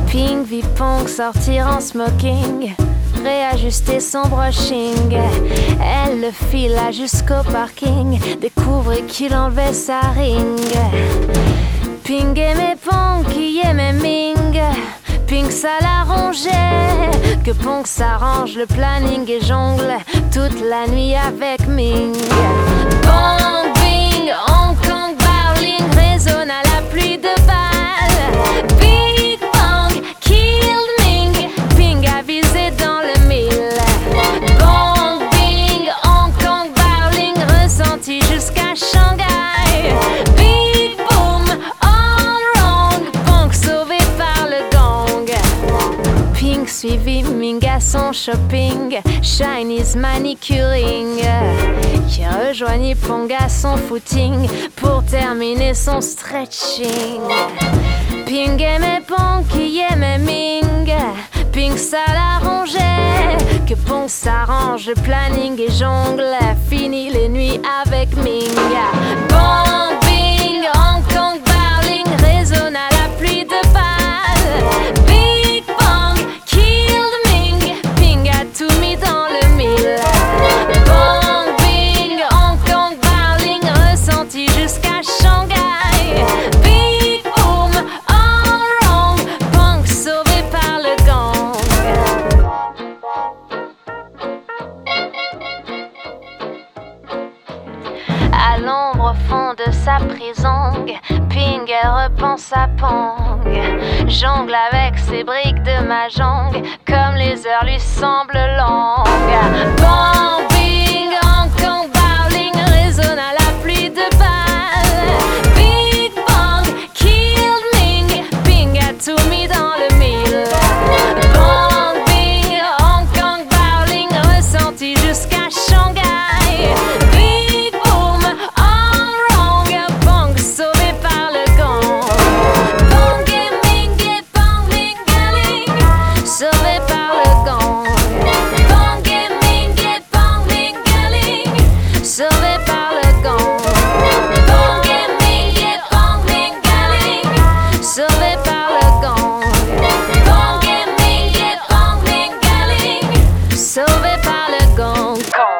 Pink vit Punk sortir en smoking, réajuster son brushing. Elle le fila jusqu'au parking, découvrit qu'il enlevait sa ring. Pink aimait Punk, qui aimait Ming. Pink ça l'arrangeait, que Punk s'arrange, le planning et jongle toute la nuit avec Ming. Bang, bing, Hong Kong, Barling résonne à la pluie de balles. Big Bang, killed Ming, Ping a visé dans le mille. Bang, bing, Hong Kong, Barling ressenti jusqu'à Shanghai. Big boom, all wrong, Punk sauvé par le gang. Pink suivi Ming à son shopping, Chinese manicuring, qui rejoignit Pong à son footing pour terminer son stretching. Pink aimait Pong, qui aimait Ming. Pink ça l'arrangeait, que Pong s'arrange, le planning et jongle, fini les nuits avec Ming. Bang, bing, Hong Kong, Barling résonne à la pluie de balles. Big Bang, killed Ming, Ping a tout mis dans le mille. Bang, bing, Hong Kong, Barling ressenti jusqu'à Shanghai. Big boom, all wrong, Punk sauvé par le gang. À l'ombre au fond de sa prison, Ping elle repense à Pong. Jongle avec ses briques de mahjong, comme les heures lui semblent longues. Bang, bing, Hong Kong, Barling résonne à la pluie de balles. Big Bang, killed Ming, Ping a tout mis dans le mille. Bang, bing, Hong Kong, Barling ressenti jusqu'à Shanghai. Big boom, all wrong, Punk sauvé par le gang. Bang et Ming et Bang Lingaling, sauvé par le gang. Bang et Ming et Bang Lingaling, sauvé par le gang. Bang et Ming et Bang Lingaling, sauvé par le gang. Bang et Ming et Bang Lingaling, sauvé par le gang.